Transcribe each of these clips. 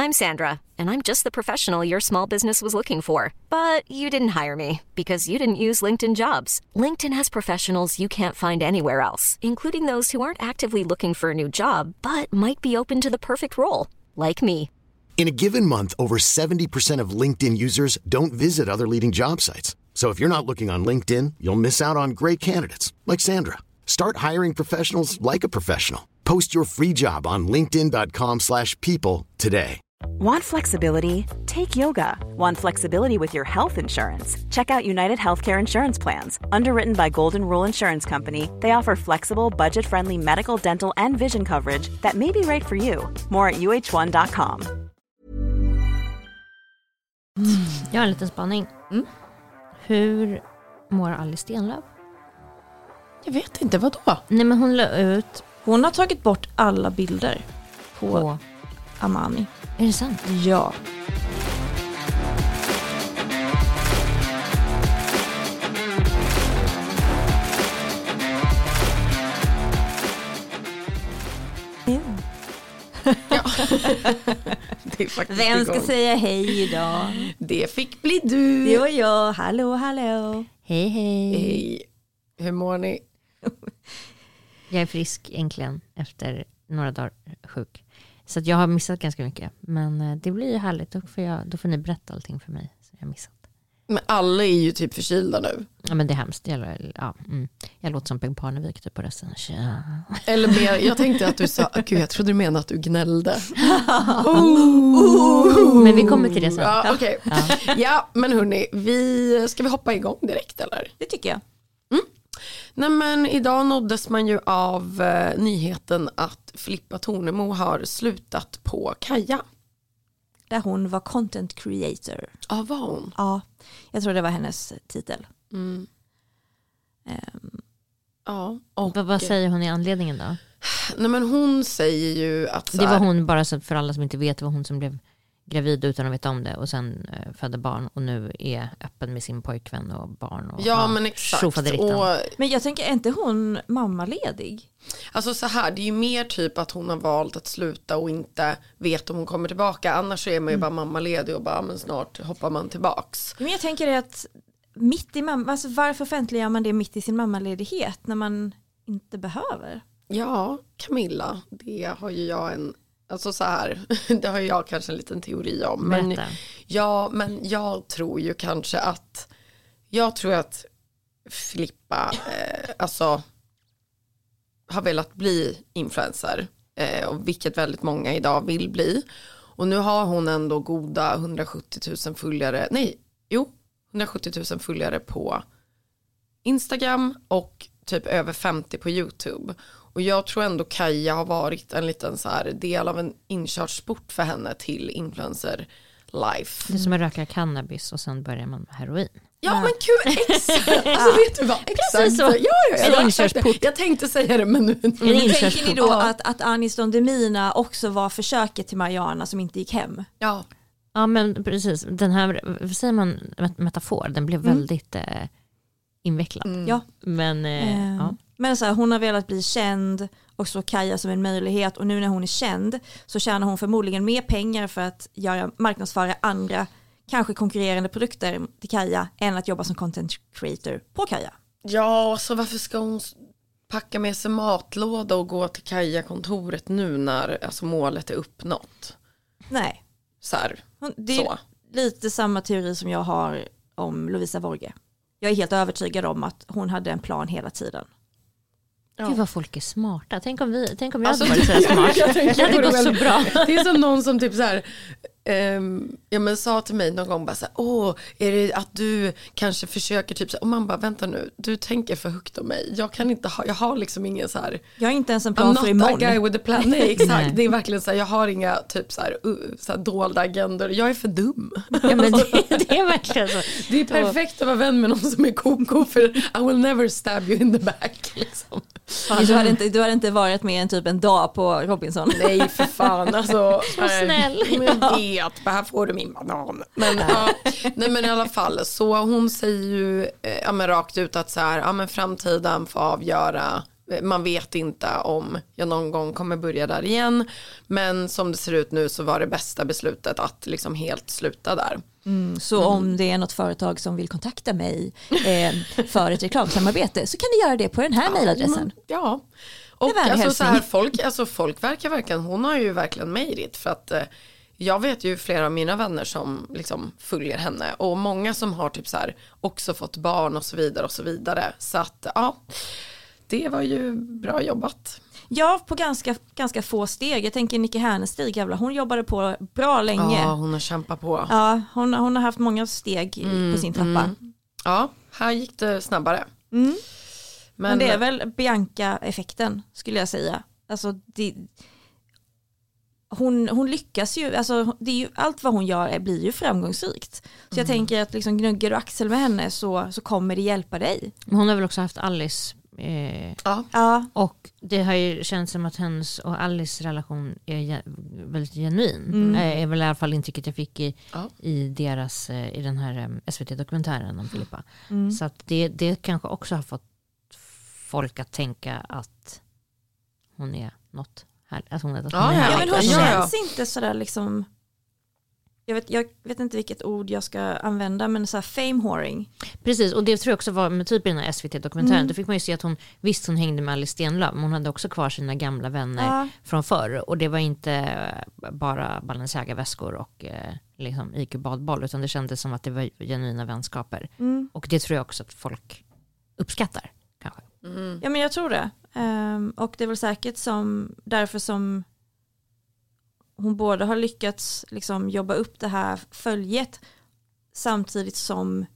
I'm Sandra, and I'm just the professional your small business was looking for. But you didn't hire me because you didn't use LinkedIn Jobs. LinkedIn has professionals you can't find anywhere else, including those who aren't actively looking for a new job, but might be open to the perfect role, like me. In a given month, over 70% of LinkedIn users don't visit other leading job sites. So if you're not looking on LinkedIn, you'll miss out on great candidates like Sandra. Start hiring professionals like a professional. Post your free job on linkedin.com/people today. Want flexibility? Take yoga. Want flexibility with your health insurance? Check out United Healthcare Insurance Plans. Underwritten by Golden Rule Insurance Company, they offer flexible, budget-friendly medical, dental, and vision coverage that may be right for you. More at uh1.com. Jag har en liten spaning. Hur mår Alice Stenlöf? Jag vet inte, vad då? Nej, men hon la ut... Hon har tagit bort alla bilder på Amani. Är det sant? Ja. Ja. Det är faktiskt Vem ska igång. säga hej idag? Det fick bli du. Det var jag. Hallå, hallå. Hej, hej. Hej. Hur mår ni? Jag är frisk äntligen efter några dagar sjuk. Så att jag har missat ganska mycket. Men det blir ju härligt. Då får ni berätta allting för mig. Så jag har missat. Men alla är ju typ förkylda nu. Ja, men det är hemskt. Jag låter som Peg Parnevik typ på rösten. Eller mer, jag tänkte att du sa, gud, jag trodde du menade att du gnällde. Men vi kommer till det sen. Ja, okej. Ja, men hörni, ska vi hoppa igång direkt eller? Det tycker jag. Nej, men idag nåddes man ju av nyheten att Filippa Tornemo har slutat på Kaja. Där hon var content creator. Ja, var hon? Ja, jag tror det var hennes titel. Ja. Och, Vad säger hon i anledningen då? nej, men hon säger ju att så Det var här, hon, bara så för alla som inte vet, det var hon som blev gravid utan att veta om det och sen födde barn och nu är öppen med sin pojkvän och barn. Och, ja, men exakt. Och, Men jag tänker, är inte hon mammaledig? alltså så här, det är ju mer typ att hon har valt att sluta och inte vet om hon kommer tillbaka. Annars så är man ju bara mammaledig och bara, men snart hoppar man tillbaks. Men jag tänker att mitt i alltså varför offentliggör man det mitt i sin mammaledighet när man inte behöver? Ja, Camilla, det har ju jag alltså så här, det har jag kanske en liten teori om. Men, ja, men jag tror ju kanske att Filippa alltså har velat bli influencer, och vilket väldigt många idag vill bli. Och nu har hon ändå goda 170 000 följare. 170 000 följare på Instagram och typ över 50 på YouTube. Och jag tror ändå Kaja har varit en liten så här del av en inkörsport för henne till influencer life. Det är som att röka cannabis och sen börjar man med heroin. Ja, men kul, exakt. Alltså vet du vad? Exakt. Så. Ja. Jag tänkte säga det, men nu Tänker ni då att Anis Don Demina också var försöket till Mariana som inte gick hem? Ja. Ja, men precis. Den här, vad säger man, metafor, den blev väldigt invecklad. Ja. Men, ja. Men så här, hon har velat bli känd och så Kaja som en möjlighet, och nu när hon är känd så tjänar hon förmodligen mer pengar för att marknadsföra andra kanske konkurrerande produkter till Kaja än att jobba som content creator på Kaja. Ja, så varför ska hon packa med sig matlåda och gå till Kaja-kontoret nu när alltså, målet är uppnått? Nej. Så här, det är lite samma teori som jag har om Lovisa Vorge. Jag är helt övertygad om att hon hade en plan hela tiden. Ja. Gud vad folk är smarta. Tänk om jag hade varit så här smart. Det hade gått så bra. Det är som någon som typ så här sa till mig någon gång bara så här, är det att du kanske försöker typ så här, och man bara, vänta nu, du tänker för högt om mig. Jag har liksom ingen så här, jag har inte ens en plan för imorgon. I'm not a guy imorgon. with a plan. Nej, exakt. Det är verkligen så här, jag har inga typ så här dolda agendor. Jag är för dum. Ja, men det är verkligen så. Det är perfekt att vara vän med någon som är koko, för I will never stab you in the back liksom. Du hade inte varit med en dag på Robinson. Nej, för fan. Alltså, så snäll. Jag vet, här får du min banan. Men, nej, men i alla fall, så hon säger ju rakt ut att så här, men framtiden får avgöra man vet inte om jag någon gång kommer börja där igen. Men som det ser ut nu så var det bästa beslutet att liksom helt sluta där. Så om det är något företag som vill kontakta mig för ett reklamsamarbete så kan ni göra det på den här mejladressen. Ja, och folk verkar verkligen, hon har ju verkligen made it, för att jag vet ju flera av mina vänner som liksom följer henne och många som har typ så här också fått barn och så vidare och så vidare. Så att ja, det var ju bra jobbat. Ja, på ganska få steg. Jag tänker Nicky Härnestig, jävla, hon jobbade på bra länge. Ja, hon har kämpat på. Ja, hon har haft många steg på sin trappa. Ja, här gick det snabbare. Men det är väl Bianca-effekten skulle jag säga. Alltså hon lyckas ju, alltså det är ju, allt vad hon gör blir ju framgångsrikt. Så jag tänker att liksom gnuggar du axel med henne så kommer det hjälpa dig. Hon har väl också haft Alice. Ja. Och det har ju känts som att hennes och Alice relation är väldigt genuin. Är väl i alla fall intrycket jag fick i deras i den här SVT-dokumentären om Filippa. Så att det kanske också har fått folk att tänka att hon är något här, att hon är något ja, men hon känns inte sådär liksom, jag vet inte vilket ord jag ska använda, men så här fame whoring. Precis, och det tror jag också var med typ i den här SVT-dokumentären. Då fick man ju se att hon hängde med Alice Stenlöf, men hon hade också kvar sina gamla vänner från förr. Och det var inte bara Balenciaga-väskor och liksom IQ-badboll, utan det kändes som att det var genuina vänskaper. Och det tror jag också att folk uppskattar, kanske. Ja, men jag tror det. Och det är väl säkert därför som hon både har lyckats liksom jobba upp det här följet samtidigt som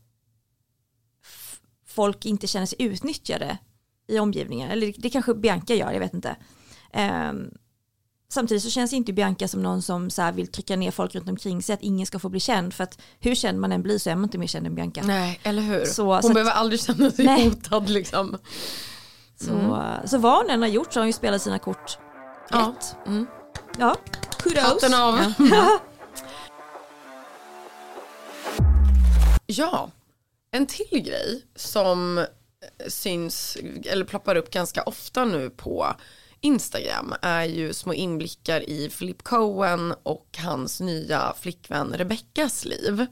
folk inte känner sig utnyttjade i omgivningen. Eller det kanske Bianca gör, jag vet inte. Samtidigt så känns inte Bianca som någon som så här vill trycka ner folk runt omkring sig, att ingen ska få bli känd. För att hur känd man än blir så är man inte mer känd än Bianca. Nej, eller hur? Hon behöver aldrig känna sig hotad liksom. Så vad hon än har gjort så har hon ju spelat sina kort rätt. Ja, kudos. Hatten av. Ja, en till grej som syns eller ploppar upp ganska ofta nu på Instagram är ju små inblickar i Philip Cohen och hans nya flickvän Rebeckas liv.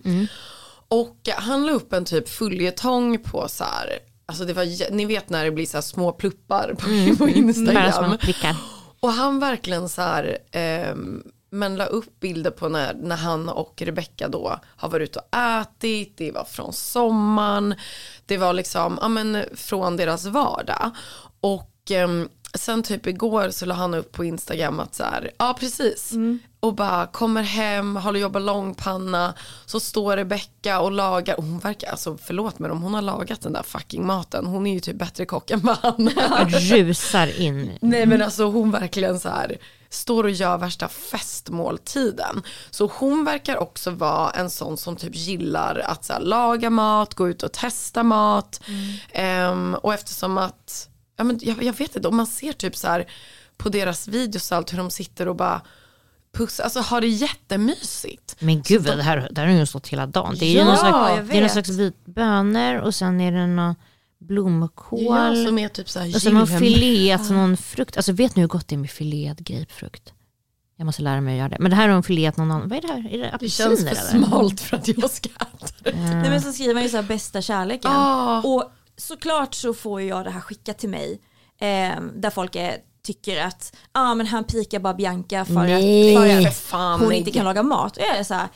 Och han la upp en typ följetong på så här, alltså det var, ni vet när det blir så här små pluppar på Instagram. Och han verkligen så här men la upp bilder på när han och Rebecca då har varit ute och ätit. Det var från sommaren. Det var liksom från deras vardag. Och sen typ igår så la han upp på Instagram att så här, ja precis. Och bara kommer hem, håller jobba långpanna. Så står Rebecca och lagar. Och hon verkar, alltså förlåt men om hon har lagat den där fucking maten. Hon är ju typ bättre kock än vad han är. Rusar in. Nej men alltså hon verkligen så här står och gör värsta festmåltiden. Så hon verkar också vara en sån som typ gillar att så här, laga mat, gå ut och testa mat. Och eftersom att jag vet inte, om man ser typ så här på deras videos allt hur de sitter och bara pussar, alltså har det jättemysigt. Men gud, det här har ju stått hela dagen. Det är ju någon slags vitbönor och sen är det någon blomkål. Ja, som är typ så här och sen har fileat någon frukt. Alltså vet ni hur gott det är med filead grapefrukt? Jag måste lära mig att göra det. Men det här har de fileat någon annan. Vad är det här? Är det apelsiner? Det känns för smalt för att jag ska äta det. Nej, men så skriver man ju så här bästa kärleken. Och såklart så får jag det här skickat till mig. Där folk tycker att men han pikar bara Bianca för att hon inte kan laga mat. Och jag är så här,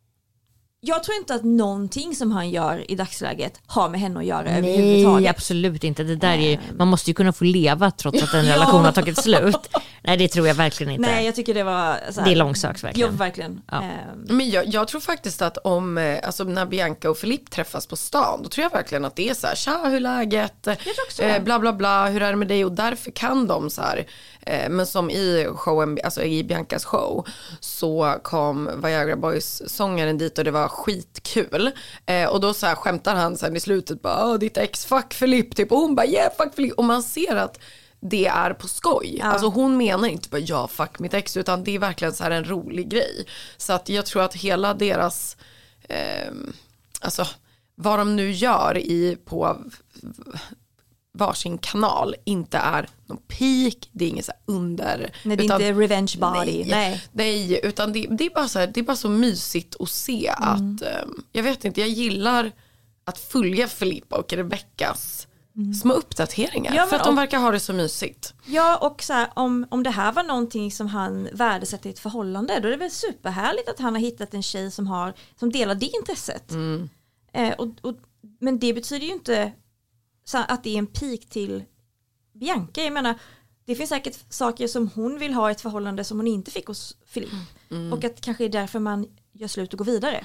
jag tror inte att någonting som han gör i dagsläget har med henne att göra överhuvudtaget. Nej, absolut inte. Det där är, man måste ju kunna få leva trots att en relation har tagit slut. Nej, det tror jag verkligen inte. Nej, jag tycker det var så här, det är långsökt verkligen. Jo, verkligen. Ja. Men jag tror faktiskt att om alltså när Bianca och Philip träffas på stan, då tror jag verkligen att det är så här, tja, hur är läget? Bla bla bla, hur är det med dig? Och därför kan de så här, men som i showen, alltså i Biancas show, så kom Viagra Boys sångaren dit och det var skitkul. Och då så här skämtar han sen i slutet bara, ditt ex, fuck Philip, typ. Och hon bara, yeah, fuck Philip. Och man ser att det är på skoj. Alltså hon menar inte bara, ja, fuck mitt ex, utan det är verkligen så här en rolig grej. Så att jag tror att hela deras alltså vad de nu gör på varsin kanal inte är någon peak, det är inget så här under. Nej, det är inte revenge body. Nej, utan det är bara så här, det är bara så mysigt att se att jag vet inte, jag gillar att följa Filippa och Rebeckas små uppdateringar för att de verkar ha det så mysigt. Ja, och så här, om det här var någonting som han värdesätter i ett förhållande, då är det väl superhärligt att han har hittat en tjej som delar det intresset. Men det betyder ju inte så att det är en peak till Bianca. Jag menar, det finns säkert saker som hon vill ha i ett förhållande som hon inte fick hos Filip. Och att kanske är därför man gör slut och går vidare.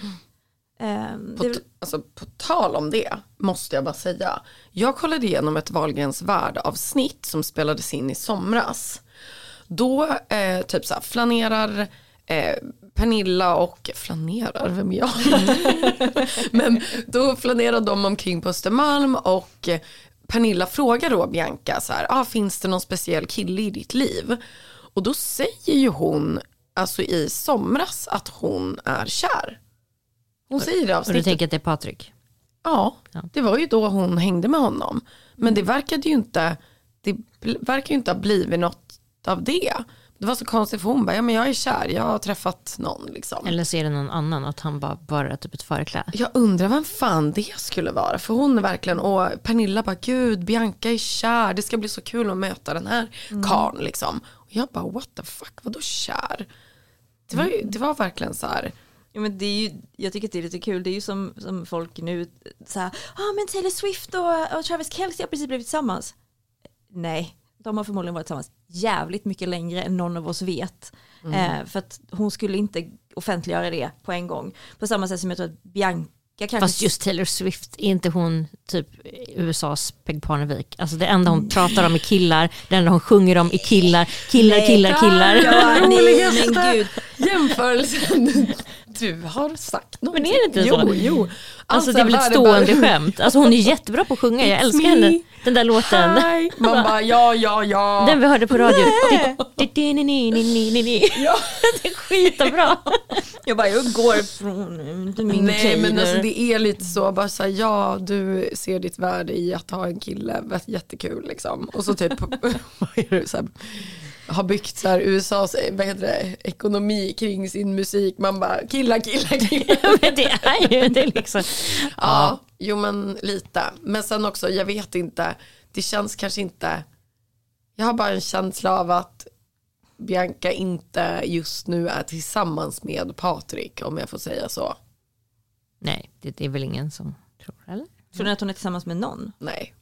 På tal om det måste jag bara säga. Jag kollade igenom ett Wahlgrens värld-avsnitt som spelades in i somras. Då typ så här, flanerar Pernilla och vem är jag? Men då flanerar de omkring på Östermalm och Pernilla frågar då Bianca så här, finns det någon speciell kille i ditt liv? Och då säger ju hon alltså i somras att hon är kär. Hon säger det avsnittet. Och du tänker att det är Patrik? Ja, det var ju då hon hängde med honom. Men det verkar ju inte ha blivit något av det. Det var så konstigt för hon bara, men jag är kär, jag har träffat någon liksom. Eller ser det någon annan att han bara typ ett förkläde? Jag undrar vem fan det skulle vara. För hon är verkligen, och Pernilla bara, gud, Bianca är kär. Det ska bli så kul att möta den här karln liksom. Och jag bara, what the fuck, vadå kär? Det var verkligen så här. Ja, men det är ju, jag tycker att det är lite kul. Det är ju som folk nu så här, men Taylor Swift och Travis Kelce har precis blivit tillsammans. Nej, de har förmodligen varit tillsammans jävligt mycket längre än någon av oss vet. För att hon skulle inte offentliggöra det på en gång. På samma sätt som jag tror att Bianca kanske... Fast just Taylor Swift, är inte hon typ USAs Peg Parnevik? Alltså det enda hon pratar om är killar. Det enda hon sjunger om är killar. Killar. Ja, nej, men gud. Jämförelsen du har sagt något. Men är det inte så? Jo. Alltså det är väl ett stående skämt. Alltså hon är jättebra på att sjunga. Jag älskar henne. Den där låten. Hi. Man bara ja. Den vi hörde på radio. Ja. Det är skitbra. Jag går från min Nej, men alltså det är lite så. Bara så här, ja, du ser ditt värde i att ha en kille. Jättekul liksom. Och så typ vad är det så här, har byggt så här USAs ekonomi kring sin musik. Man bara killar. Men det är ju det liksom. Ja, jo men lite. Men sen också, jag vet inte. Det känns kanske inte. Jag har bara en känsla av att Bianca inte just nu är tillsammans med Patrik, om jag får säga så. Nej, det är väl ingen som tror, eller? Tror ni att hon är tillsammans med någon? Nej.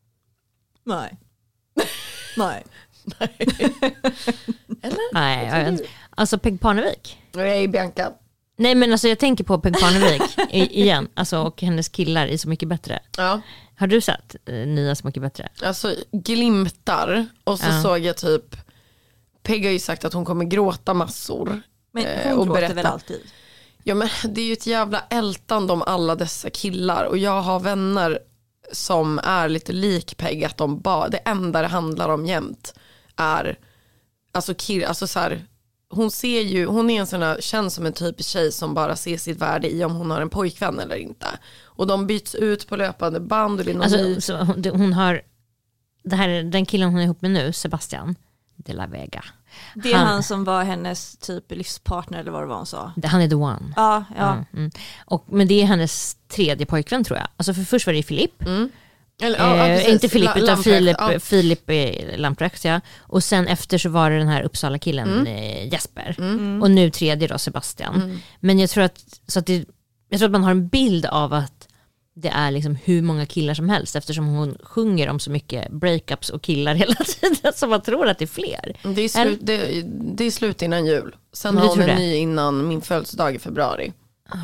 Eller? Nej, alltså Peg Parnevik. Nej, Bianca. Nej, men alltså jag tänker på Peg Parnevik igen, alltså, och hennes killar är Så mycket bättre. Ja. Har du sett nya Så mycket bättre? Alltså glimtar. Och så såg jag typ, Peg har ju sagt att hon kommer gråta massor. Men hon gråter väl alltid? Ja, men det är ju ett jävla ältande om alla dessa killar. Och jag har vänner som är lite lik Peg, att de bara, det enda det handlar om jämt är alltså så här, hon är en sån här, känns som en typisk tjej som bara ser sitt värde i om hon har en pojkvän eller inte. Och de byts ut på löpande band. Och det är någon alltså, så hon har den killen hon är ihop med nu, Sebastian de la Vega. Det är han som var hennes typ livspartner eller vad det var hon sa. Han är the one. Ja. Men det är hennes tredje pojkvän tror jag. Alltså för först var det Filip. Inte Filip utan Filip Lamprecht, ja. Och sen efter så var det den här Uppsala killen Jesper. Och nu tredje då Sebastian. Men jag tror att man har en bild av att det är liksom hur många killar som helst, eftersom hon sjunger om så mycket breakups och killar hela tiden, så man tror att det är fler. Det är slut innan jul. Sen har hon en ny innan min födelsedag i februari.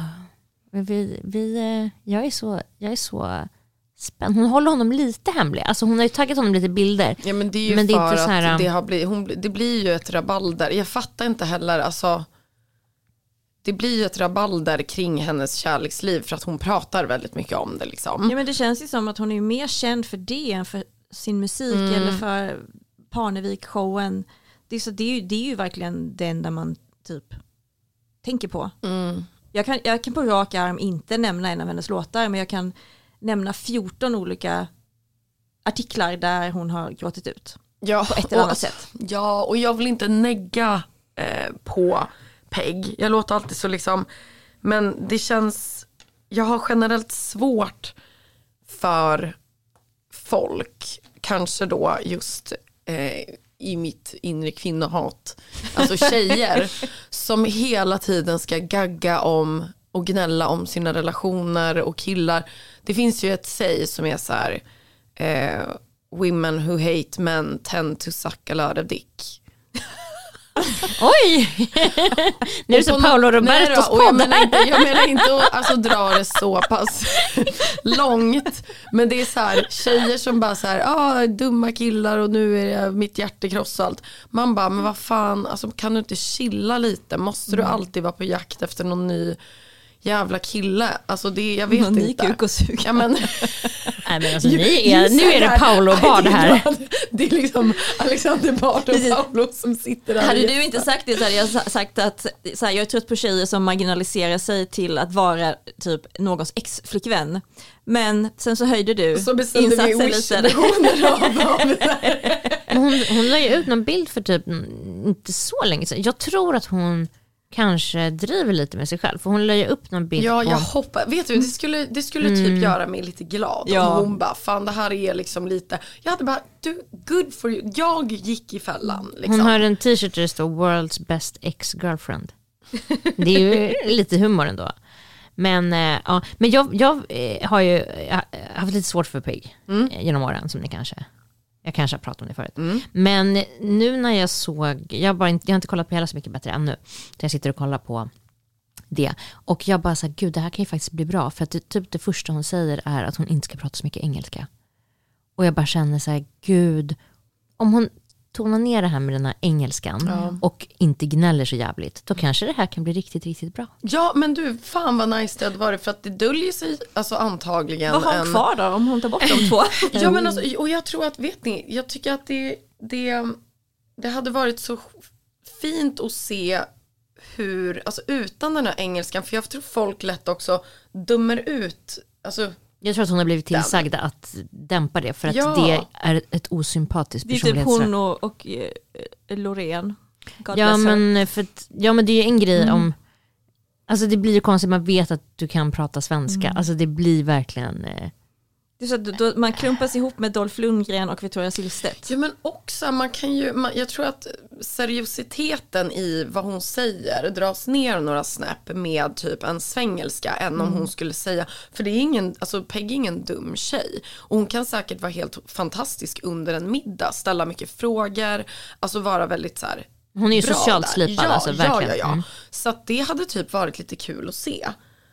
Jag är så spänd. Hon håller honom lite hemlig. Alltså hon har ju taggat honom lite bilder. Ja, men det är ju för inte så här, det blir ju ett rabalder. Jag fattar inte heller, alltså det blir ju ett rabalder kring hennes kärleksliv för att hon pratar väldigt mycket om det liksom. Ja, men det känns ju som att hon är mer känd för det än för sin musik eller för Parnevik-showen. Det är ju verkligen det enda man typ tänker på. Jag kan på rak arm inte nämna en av hennes låtar, men jag kan nämna 14 olika artiklar där hon har gråtit ut. Ja, på ett eller annat sätt. Ja, och jag vill inte negga på Peg. Jag låter alltid så liksom, men det känns, jag har generellt svårt för folk, kanske då just i mitt inre kvinnohat, alltså tjejer som hela tiden ska gagga om och gnälla om sina relationer och killar. Det finns ju ett säg som är så här, women who hate men tend to suck a lot of dick. Oj! Nu är det så Paolo Robertos podd. Jag menar inte att alltså, dra det så pass långt. Men det är så här, tjejer som bara så här, dumma killar och nu är det mitt hjärta krossat. Man bara, men vad fan, alltså, kan du inte chilla lite? Måste du alltid vara på jakt efter någon ny jävla kille? Alltså det, jag vet någon inte. Ny kuk och sug. Ja, men Nej, men alltså, nu är det Paolo Bard här. Det är liksom Alexander Bard och Paolo som sitter där. Hade du inte sagt det så hade jag sagt att så här, jag är trött på tjejer som marginaliserar sig till att vara typ någons ex-flickvän. Men sen så höjde du så bestämde vi hon la ju ut någon bild för typ inte så länge sedan. Jag tror att hon kanske driver lite med sig själv. För hon la ju upp någon bild. Ja, jag hoppas. Vet du, det skulle typ göra mig lite glad. Ja. Om hon bara, fan det här är liksom lite. Jag hade bara, good for you. Jag gick i fällan. Liksom. Hon har en t-shirt där det står World's best ex-girlfriend. Det är ju lite humor ändå. Men, ja, men jag har ju haft lite svårt för Peg genom åren, som ni jag kanske har pratat om det förut. Men nu när jag såg, jag har inte kollat på hela Så mycket bättre ännu. Jag sitter och kollar på det. Och jag bara så här, gud, det här kan ju faktiskt bli bra. För att det första hon säger är att hon inte ska prata så mycket engelska. Och jag bara känner så här, gud, om hon tonar ner det här med den här engelskan och inte gnäller så jävligt, då kanske det här kan bli riktigt, riktigt bra. Ja, men du, fan vad nice det hade varit, för att det döljer sig alltså antagligen. Vad har hon kvar då om hon tar bort de två? Ja, men alltså, och jag tror att, vet ni, jag tycker att det hade varit så fint att se hur, alltså utan den här engelskan, för jag tror folk lätt också dömer ut, alltså. Jag tror att hon har blivit tillsagd att dämpa det, för att det är ett osympatiskt personlighetsdrag. Det är typ hon och Loreen. Ja, men det är ju en grej om, alltså det blir ju konstigt, man vet att du kan prata svenska. Alltså det blir verkligen det är så att då man klumpas ihop med Dolph Lundgren och Victoria Silvstedt. Ja, men också man kan ju, jag tror att seriositeten i vad hon säger dras ner några snäpp med typ en svengelska än om hon skulle säga, för det är ingen, alltså Peg är ingen dum tjej och hon kan säkert vara helt fantastisk under en middag, ställa mycket frågor, alltså vara väldigt så här. Hon är ju socialt slipad, alltså verkligen. Ja. Så att det hade typ varit lite kul att se,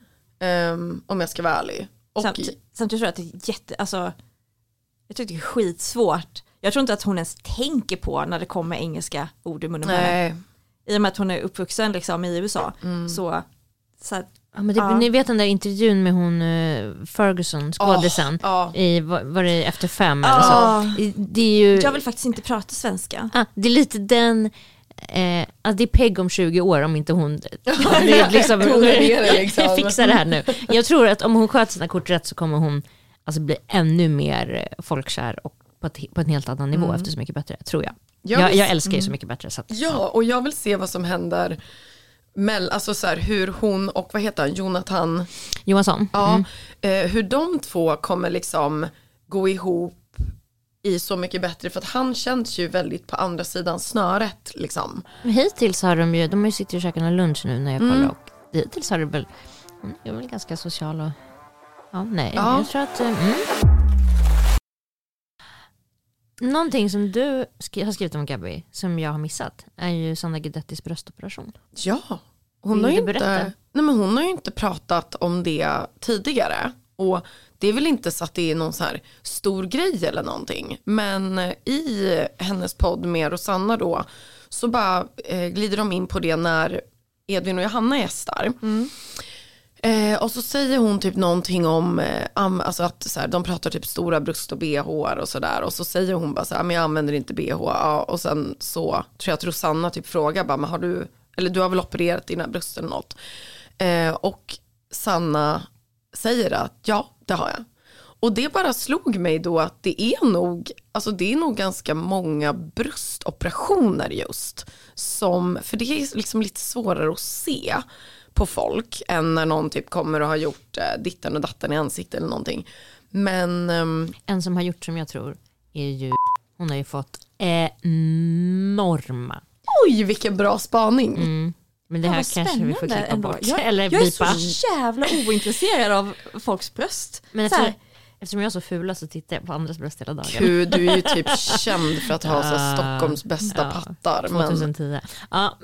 om jag ska vara ärlig. Samtidigt tror jag att det är jag tycker det är skitsvårt. Jag tror inte att hon ens tänker på när det kommer engelska ord i munnen. Nej. I och med att hon är uppvuxen liksom i USA. Så att, ja, men ni vet den där intervjun med hon Ferguson, skådisen, i var det Efter 5 eller så. Det är ju, jag vill faktiskt inte prata svenska. Det är lite den alltså det är Peg om 20 år om inte hon liksom, fixar det här nu. Jag tror att om hon sköter sina kort rätt så kommer hon alltså bli ännu mer folkkär och på en helt annan nivå efter Så mycket bättre, tror jag. Jag älskar ju Så mycket bättre. Så att, och jag vill se vad som händer alltså så här, hur hon och vad heter han, Jonathan Johansson. Hur de två kommer liksom gå ihop i Så mycket bättre, för att han känns ju väldigt på andra sidan snöret liksom. Hittills har de har ju sitter och käkat en lunch nu när jag kollar och hittills har det väl, hon är väl ganska social och jag tror att någonting som du har skrivit om Gabby som jag har missat är ju Sandra Guidettis bröstoperation. Ja, hon har ju inte pratat om det tidigare, och det är väl inte så att det är någon så här stor grej eller någonting, men i hennes podd med Rosanna då så bara glider de in på det när Edvin och Johanna gästar. Och så säger hon typ någonting om alltså att så här, de pratar typ stora bröst och BH och sådär, och så säger hon bara så här, men jag använder inte BH. Och sen så tror jag att Rosanna typ frågar bara, men du har väl opererat dina bröst eller något? Och Sanna säger att ja, det har jag. Och det bara slog mig då att det är nog ganska många bröstoperationer just. För det är liksom lite svårare att se på folk än när någon typ kommer och har gjort ditten och datten i ansiktet eller någonting. Men en som har gjort som jag tror är ju, hon har ju fått enorma. Oj, vilken bra spaning. Men det här kanske vi får klippa bort. Jag är så jävla ointresserad av folks bröst. Men eftersom jag är så fula så tittar jag på andras bröst hela dagen. Gud, du är ju typ känd för att ha så Stockholms bästa pattar. 2010. Ja,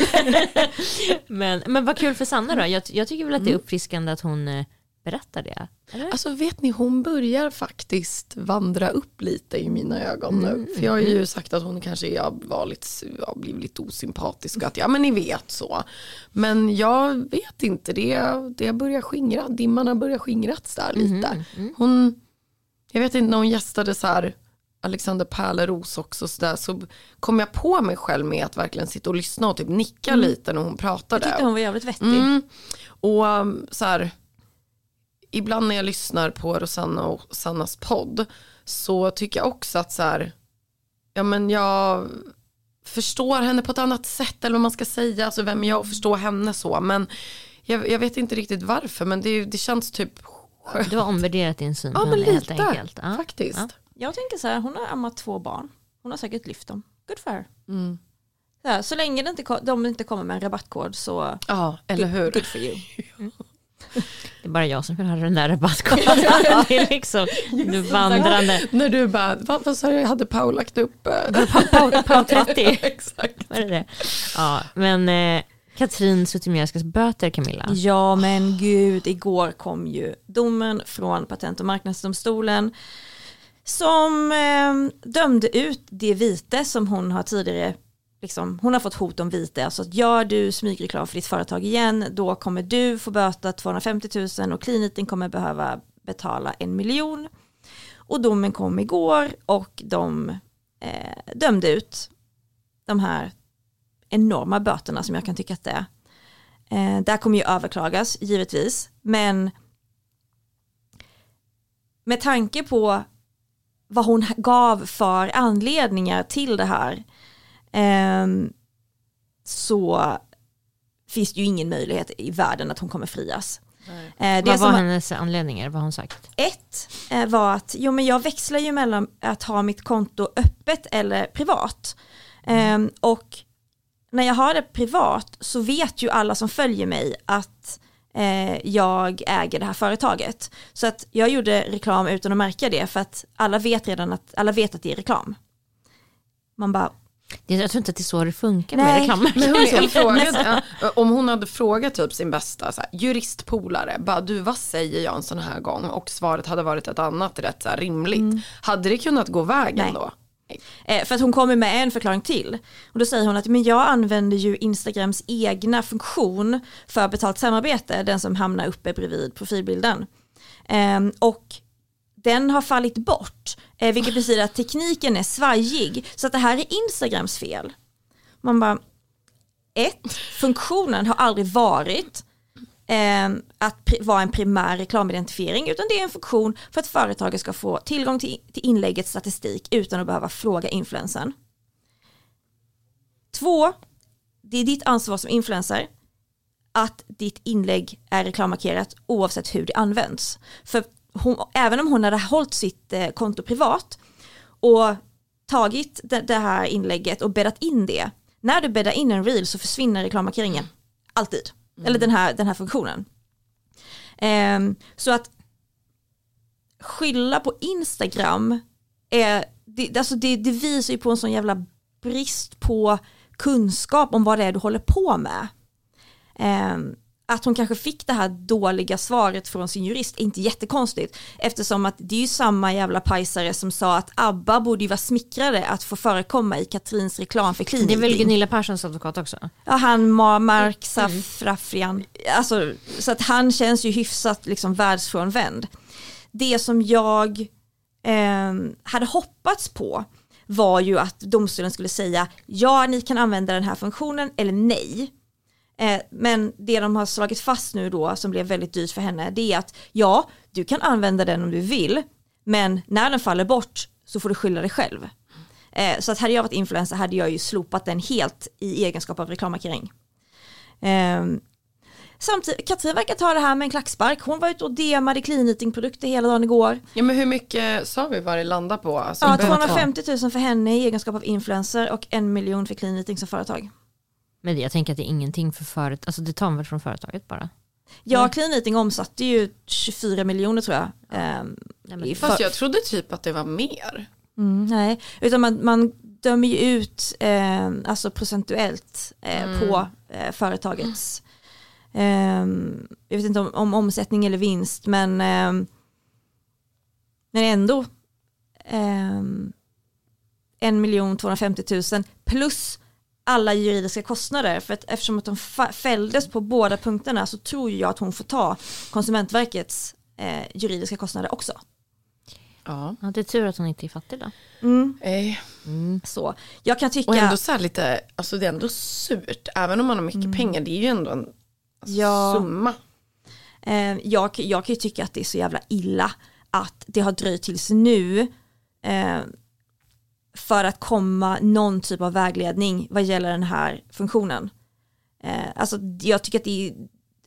men vad kul för Sanna då. Jag tycker väl att det är uppfriskande att hon berättar det. Eller? Alltså vet ni, hon börjar faktiskt vandra upp lite i mina ögon nu. För jag har ju sagt att hon kanske har blivit lite osympatisk. Att, men ni vet så. Men jag vet inte, det börjar skingra. Dimmarna börjar skingras där lite. Jag vet inte, när hon gästade så här Alexander Pärleros också så kom jag på mig själv med att verkligen sitta och lyssna och typ nicka lite när hon pratade. Jag tyckte hon var jävligt vettig. Och så här, ibland när jag lyssnar på Rosanna och Sannas podd så tycker jag också att så här, jag förstår henne på ett annat sätt eller vad man ska säga, alltså vem jag förstår henne så, men jag vet inte riktigt varför, men det känns typ skönt. Du har omvärderat din syn på henne lite, helt enkelt. Ja, faktiskt. Ja. Jag tänker så här, hon har ammat 2 barn. Hon har säkert lyft dem. Good for her. Så länge de inte kommer med en rabattkod så eller hur? Good for you. Det är bara jag som vill ha den där rabattkoden. Det är liksom du vandrande. När du bara, vad sa jag hade Paul lagt upp? Paul 30. Exakt. Vad är det? Ja, men Katrin Zytomierskas böter, Camilla. Ja, men gud, igår kom ju domen från Patent- och marknadsdomstolen som dömde ut det vite som hon har tidigare, liksom, hon har fått hot om vite. Alltså att gör du smygreklam för ditt företag igen, då kommer du få böta 250 000 och kliniken kommer behöva betala 1 miljon. Och domen kom igår och de dömde ut de här enorma böterna som jag kan tycka att det är. Där kommer ju överklagas givetvis, men med tanke på vad hon gav för anledningar till det här så finns det ju ingen möjlighet i världen att hon kommer frias. Vad var hennes anledningar? Vad har hon sagt? Ett var att men jag växlar ju mellan att ha mitt konto öppet eller privat. Och när jag har det privat så vet ju alla som följer mig att jag äger det här företaget. Så att jag gjorde reklam utan att märka det, för att alla vet att det är reklam. Man bara, jag tror inte att det är så det funkar med reklam. Men om hon hade frågat typ sin bästa så här, juristpolare, bara du, vad säger jag en sån här gång? Och svaret hade varit ett annat rätt så här, rimligt. Hade det kunnat gå vägen då? För att hon kommer med en förklaring till. Och då säger hon att men jag använder ju Instagrams egna funktion för betalt samarbete, den som hamnar uppe bredvid profilbilden. Och den har fallit bort, vilket betyder att tekniken är svajig. Så att det här är Instagrams fel. Man bara, funktionen har aldrig varit att vara en primär reklamidentifiering, utan det är en funktion för att företaget ska få tillgång till inläggets statistik utan att behöva fråga influencern. 2, det är ditt ansvar som influencer att ditt inlägg är reklammarkerat oavsett hur det används. För även om hon hade hållit sitt konto privat och tagit det här inlägget och bäddat in det, när du bäddar in en reel så försvinner reklammarkeringen alltid. Eller den här funktionen. Så att skylla på Instagram det visar ju på en sån jävla brist på kunskap om vad det är du håller på med. Att hon kanske fick det här dåliga svaret från sin jurist är inte jättekonstigt, eftersom att det är ju samma jävla pajsare som sa att ABBA borde ju vara smickrade att få förekomma i Katrins reklam för klinik. Det är väl Gunilla Perssons advokat också? Ja, han Mark Safrafian. Alltså, så att han känns ju hyfsat liksom världsfrånvänd. Det som jag hade hoppats på var ju att domstolen skulle säga ja, ni kan använda den här funktionen eller nej. Men det de har slagit fast nu då, som blev väldigt dyrt för henne, det är att ja, du kan använda den om du vill, men när den faller bort så får du skylla dig själv. Så att hade jag varit influencer hade jag ju slopat den helt i egenskap av reklammarkering. Samtidigt, Katrin verkar ta det här med en klackspark. Hon var ute och DMade clean eating-produkter hela dagen igår. Ja, men hur mycket sa vi vad det landar på? Alltså, 250 000 för henne i egenskap av influencer och 1 miljon för clean eating som företag. Men jag tänker att det är ingenting för företaget. Alltså det tar väl från företaget bara. Ja, clean eating omsatte ju 24 miljoner tror jag. Fast jag trodde typ att det var mer. Nej, utan man dömer ju ut alltså procentuellt på företagets jag vet inte om omsättning eller vinst, men ändå 1 250 000 plus alla juridiska kostnader, för att eftersom att de fälldes på båda punkterna så tror jag att hon får ta Konsumentverkets juridiska kostnader också. Ja, det är tur att hon inte är fattig då. Så jag kan tycka, och ändå så här lite, alltså det är ändå surt, även om man har mycket pengar, det är ju ändå en summa. Jag kan ju tycka att det är så jävla illa att det har dröjt tills nu för att komma någon typ av vägledning vad gäller den här funktionen. Alltså jag tycker att det är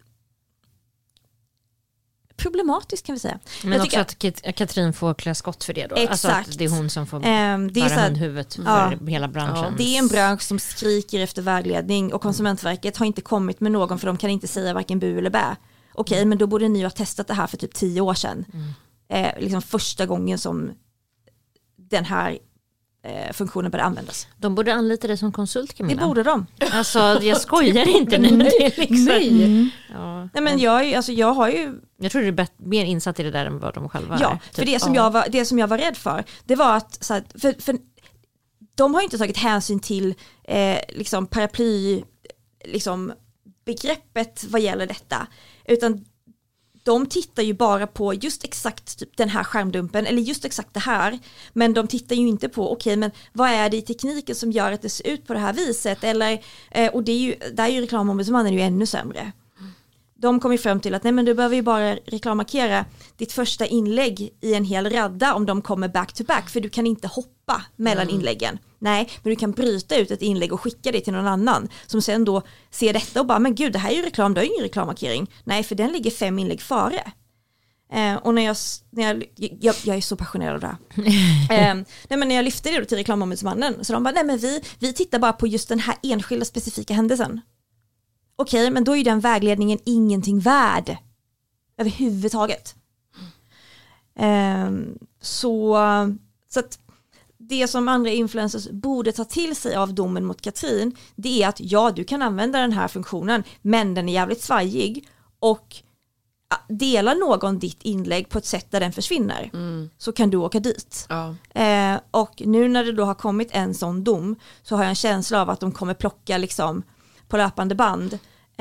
problematiskt, kan vi säga. Men jag också att Katrin får klä skott för det då. Exakt. Alltså att det är hon som får bära hundhuvudet för hela branschen. Det är en bransch som skriker efter vägledning och Konsumentverket har inte kommit med någon, för de kan inte säga varken bu eller bä. Okej, men då borde ni ha testat det här för typ 10 år sedan. Liksom första gången som den här funktionen började användas. De borde anlita det som konsult, Camilla. Det borde de. Alltså jag skojar inte nu. Nej. Ja. Nej, men jag har ju... Jag tror det är mer insatt i det där än vad de själva är. Ja, för det som jag var rädd för, det var att så här, för de har inte tagit hänsyn till liksom paraply liksom begreppet vad gäller detta, utan de tittar ju bara på just exakt typ den här skärmdumpen eller just exakt det här, men de tittar ju inte på okej, men vad är det i tekniken som gör att det ser ut på det här viset, eller och det är ju, där är ju reklamombudsmannen ju ännu sämre. De kom ju fram till att nej, men du behöver ju bara reklammarkera ditt första inlägg i en hel radda om de kommer back to back, för du kan inte hoppa mellan inläggen. Nej, men du kan bryta ut ett inlägg och skicka det till någon annan som sen då ser detta och bara, men gud, det här är ju reklam, det är ju ingen reklammarkering. Nej, för den ligger 5 inlägg före. Och när jag är så passionerad av det här. Nej, men när jag lyfte det till reklamombudsmannen så de bara, nej men vi tittar bara på just den här enskilda specifika händelsen. Okej, men då är ju den vägledningen ingenting värd överhuvudtaget. Så att det som andra influencers borde ta till sig av domen mot Katrin, det är att ja, du kan använda den här funktionen, men den är jävligt svajig, och delar någon ditt inlägg på ett sätt där den försvinner, så kan du åka dit. Ja. Och nu när det då har kommit en sån dom, så har jag en känsla av att de kommer plocka liksom på löpande band,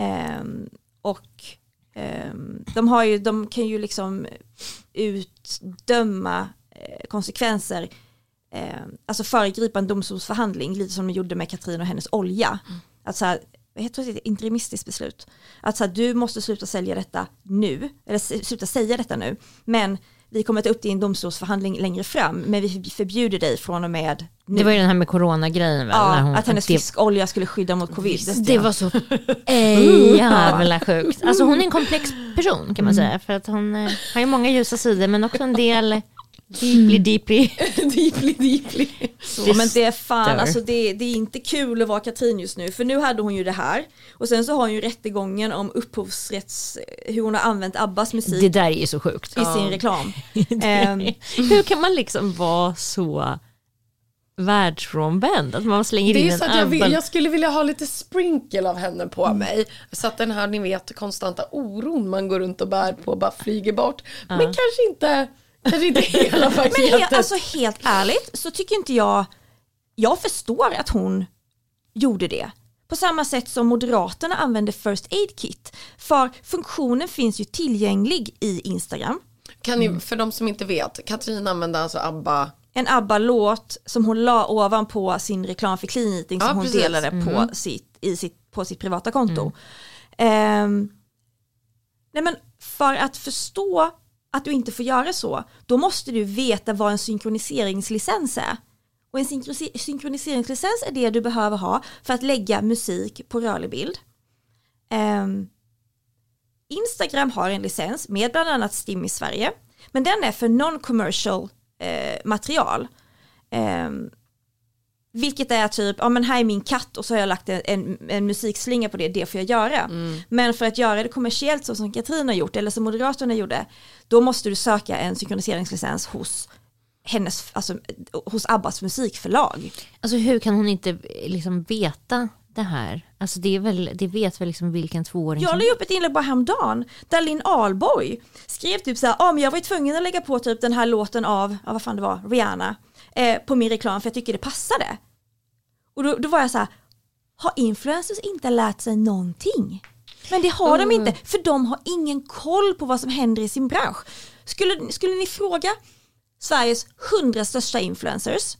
de kan ju liksom utdöma konsekvenser, alltså föregripa en domstolsförhandling, lite som de gjorde med Katrin och hennes olja. Att så här, jag tror att det är ett interimistiskt beslut, att så här, du måste sluta sälja detta nu, eller sluta säga detta nu, men vi kommer ta upp det i en domstolsförhandling längre fram, men vi förbjuder dig från och med nu. Det var ju den här med coronagrejen väl? Ja, när hon, att hennes fiskolja skulle skydda mot covid. Det var så jävla sjukt. Alltså hon är en komplex person, kan man säga, för att hon har ju många ljusa sidor, men också en del deeply. Så, men det är fan, alltså det är inte kul att vara Katrin just nu, för nu hade hon ju det här, och sen så har hon ju rättegången om upphovsrätts, hur hon har använt Abbas musik. Det där är ju så sjukt. I sin reklam. Hur kan man liksom vara så världsfrånvänd att man slänger in en så att jag skulle vilja ha lite sprinkle av henne på mig, så att den här, ni vet, konstanta oron man går runt och bär på bara flyger bort, men kanske inte hela paketet. Men alltså helt ärligt så tycker inte jag förstår att hon gjorde det. På samma sätt som Moderaterna använder First Aid Kit, för funktionen finns ju tillgänglig i Instagram. Kan ni, för de som inte vet, Katrin använder alltså en ABBA-låt som hon la ovanpå sin reklam för clean eating, som hon delade på i sitt på sitt privata konto. Nej, men för att förstå att du inte får göra så, då måste du veta vad en synkroniseringslicens är. Och en synkroniseringslicens är det du behöver ha för att lägga musik på rörlig bild. Instagram har en licens med bland annat Stim i Sverige, men den är för non-commercial material. Vilket är typ, ja men här är min katt och så har jag lagt en musikslinga på det får jag göra. Men för att göra det kommersiellt så som Katrin har gjort eller som Moderaterna gjorde, då måste du söka en synkroniseringslicens hos Abbas musikförlag. Alltså hur kan hon inte liksom veta det här? Alltså det vet väl liksom vilken tvååring. Jag la upp ett inlägg bara häromdagen där Linn Ahlborg skrev typ så här, men jag var tvungen att lägga på typ den här låten av vad fan det var, Rihanna på min reklam för jag tycker det passade. Och då var jag så här, har influencers inte lärt sig någonting? Men det har de inte, för de har ingen koll på vad som händer i sin bransch. Skulle ni fråga Sveriges 100 största influencers,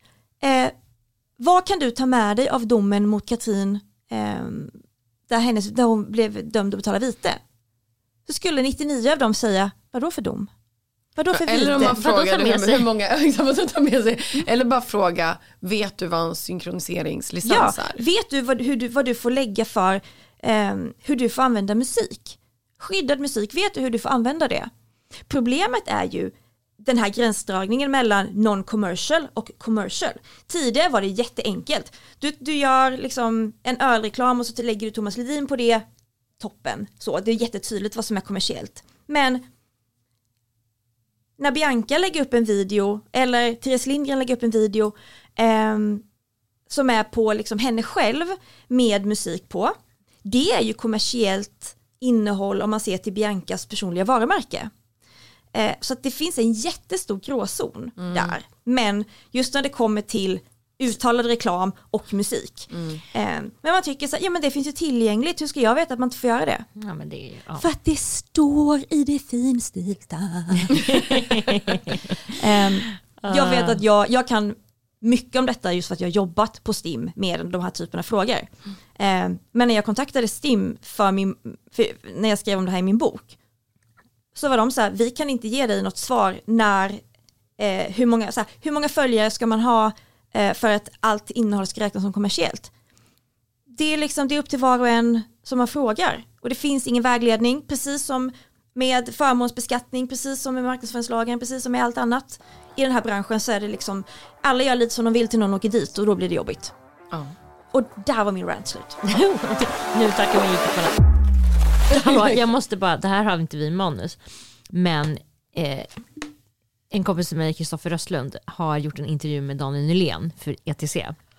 vad kan du ta med dig av domen mot Katrin där hon blev dömd att betala vite? Så skulle 99 av dem säga, vadå för dom? Vadå för vite? Eller om man frågar hur många tar med sig. Eller bara fråga, vet du vad en synkroniseringslicens är? Vet du vad du får lägga för hur du får använda musik? Skyddad musik, vet du hur du får använda det? Problemet är ju den här gränsdragningen mellan non-commercial och commercial. Tidigare var det jätteenkelt. Du gör liksom en ölreklam och så lägger du Thomas Ledin på det, toppen. Så det är jättetydligt vad som är kommersiellt. Men när Bianca lägger upp en video eller Therese Lindgren lägger upp en video som är på liksom henne själv med musik på, det är ju kommersiellt innehåll om man ser till Biancas personliga varumärke. Så att det finns en jättestor gråzon där. Men just när det kommer till uttalad reklam och musik. Men man tycker så här, ja men det finns ju tillgängligt. Hur ska jag veta att man inte får göra det? Ja, men det ja. För att det står i det finstilta. Jag vet att jag kan mycket om detta just för att jag har jobbat på Stim med de här typerna av frågor. Men när jag kontaktade Stim när jag skrev om det här i min bok, så var de så här, vi kan inte ge dig något svar när hur många följare ska man ha för att allt innehåll ska räknas som kommersiellt. Det är upp till var och en som man frågar. Och det finns ingen vägledning, precis som med förmånsbeskattning, precis som med marknadsföringslagen, precis som med allt annat. I den här branschen så är det liksom, alla gör lite som de vill till någon åker dit och då blir det jobbigt. Och där var min rant slut. Nu tackar vi lite för det. Hallå, jag måste bara, det här har inte vi i manus, men en kompis till mig, Kristoffer Röstlund, har gjort en intervju med Daniel Nylén för ETC.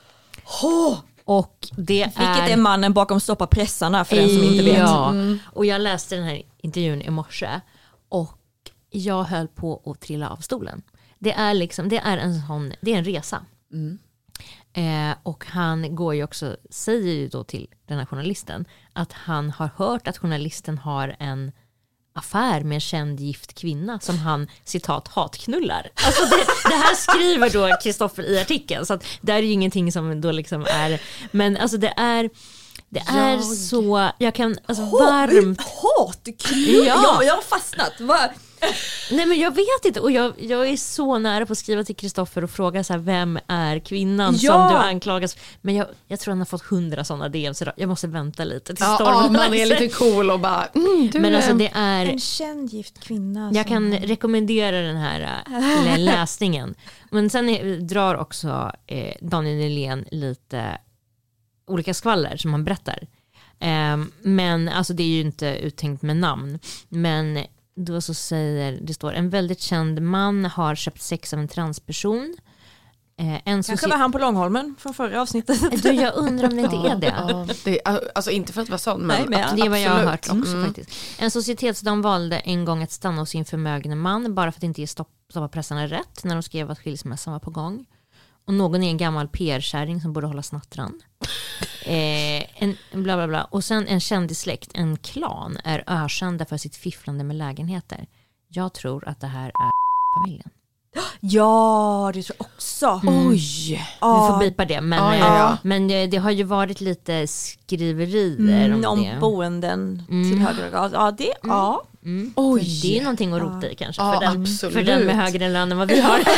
Och vilket är mannen bakom Stoppa pressarna för den som inte vet. Ja, och jag läste den här intervjun i morse och jag höll på att trilla av stolen. Det är en resa. Och han går ju också, säger ju då till den här journalisten att han har hört att journalisten har en affär med en känd gift kvinna som han, citat, hatknullar. Alltså det här skriver då Kristoffer i artikeln, så att det är ju ingenting som då liksom är, men alltså det är så, jag kan alltså varmt hatknull. Ja. Jag har fastnat. Nej men jag vet inte, och jag är så nära på att skriva till Kristoffer och fråga så här, vem är kvinnan som du anklagas, men jag tror han har fått 100 sådana DM, så jag måste vänta lite tills man är lite cool och bara men alltså det är en känd gift kvinna. Jag kan rekommendera den här läsningen, men sen drar också Daniel Nylén lite olika skvaller som han berättar, men alltså det är ju inte uttänkt med namn, men då så säger, det står, en väldigt känd man har köpt sex av en transperson. Kanske var han på Långholmen från förra avsnittet. Du, jag undrar om det inte är det. Det alltså inte för att vara sån, men det är vad jag har hört också faktiskt. En societetsdam valde en gång att stanna hos sin förmögna man bara för att inte ge stoppa pressarna rätt när de skrev att skilsmässan var på gång. Och någon är en gammal PR-kärring som borde hålla snattran. Bla bla bla. Och sen en kändissläkt, en klan, är ökända för sitt fifflande med lägenheter. Jag tror att det här är familjen. Ja, det tror jag också. Oj! Vi får bipa det. Men, Ja. men det har ju varit lite skriverier om det. Om boenden till högre grad. Ja, det Oj! Det är någonting att rota i kanske. Ja, För den med högre lön än vad vi har.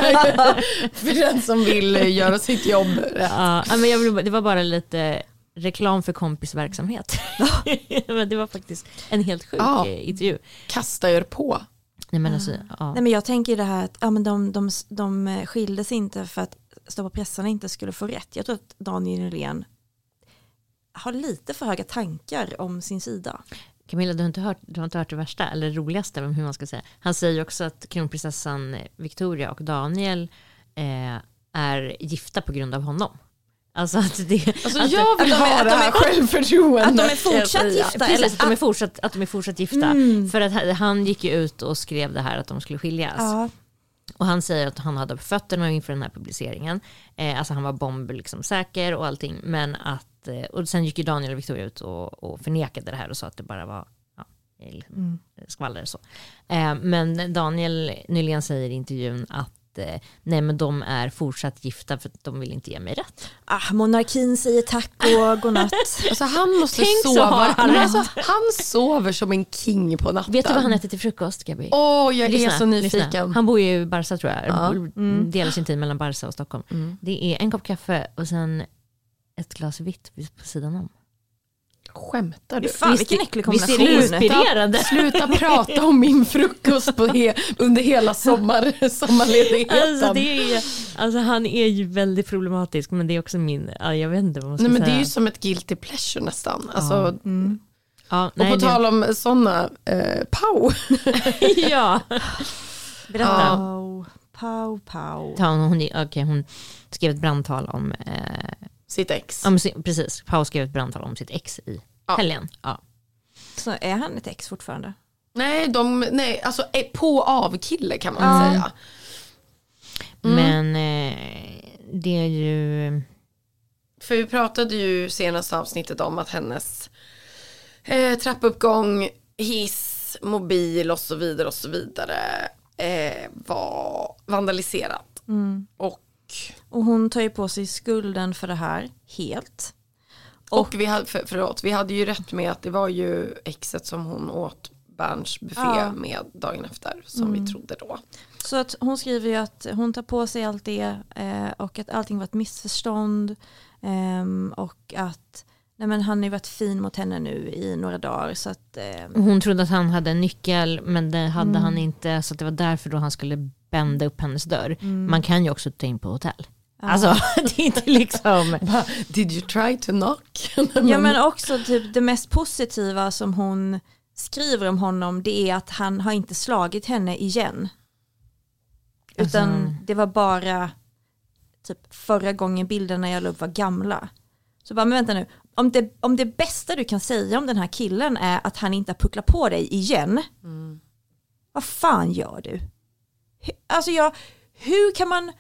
För den som vill göra sitt jobb rätt. Ja, men det var bara lite reklam för kompisverksamhet. Men det var faktiskt en helt sjuk intervju. Kasta er på. Nej, men alltså, Nej, men jag tänker det här att de skildes inte för att Stoppa pressarna inte skulle få rätt. Jag tror att Daniel Nylén har lite för höga tankar om sin sida. Camilla, du har inte hört det värsta eller det roligaste, hur man ska säga. Han säger också att kronprinsessan Victoria och Daniel är gifta på grund av honom. Alltså att jag vill ha det här självförtroende. Att de är fortsatt gifta. Precis, eller att de är fortsatt gifta. För att han gick ju ut och skrev det här att de skulle skiljas. Ja. Och han säger att han hade på fötterna inför den här publiceringen. Alltså han var bomb liksom säker och allting. Men att, och sen gick ju Daniel och Victoria ut och förnekade det här och sa att det bara var skvaller så. Men Daniel Nylén säger i intervjun att nej, men de är fortsatt gifta för att de vill inte ge mig rätt. Monarkin säger tack och godnatt. Alltså han måste sova. Han sover som en king på natten. Vet du vad han äter till frukost, Gabi? Jag är så nyfiken. Lyssna. Han bor ju i Barca tror jag. Delar sin tid mellan Barca och Stockholm. Det är en kopp kaffe och sen ett glas vitt på sidan om. Skämtar du? Fan, vilken äcklig kombination. Visst är det inspirerande? Sluta prata om min frukost under hela sommarledigheten. Alltså han är ju väldigt problematisk, men det är också jag vet inte vad man ska säga. Men det är ju som ett guilty pleasure nästan. Alltså, och på tal om sådana Pau. Ja. Berätta. Pau. Hon skrev ett brandtal om sitt ex. Precis, Pau skrev ett brandtal om sitt ex i helgen. Ja. Så är han ett ex fortfarande? Nej, alltså på avkille kan man säga. Men det är ju... För vi pratade ju senaste avsnittet om att hennes trappuppgång, hiss, mobil och så vidare var vandaliserat. Och hon tar ju på sig skulden för det här helt. Och vi hade ju rätt med att det var ju exet som hon åt Berns buffé med dagen efter som vi trodde då. Så att hon skriver ju att hon tar på sig allt det och att allting var ett missförstånd och att han har ju varit fin mot henne nu i några dagar. Så att, hon trodde att han hade en nyckel men det hade han inte, så att det var därför då han skulle bända upp hennes dörr. Man kan ju också ta in på hotell. Alltså det är inte liksom did you try to knock? Ja, men också typ det mest positiva som hon skriver om honom, det är att han har inte slagit henne igen. Utan det var bara typ förra gången bilderna jag la upp var gamla. Så bara, men vänta nu, om det bästa du kan säga om den här killen är att han inte pucklar på dig igen. Vad fan gör du? Hur kan man...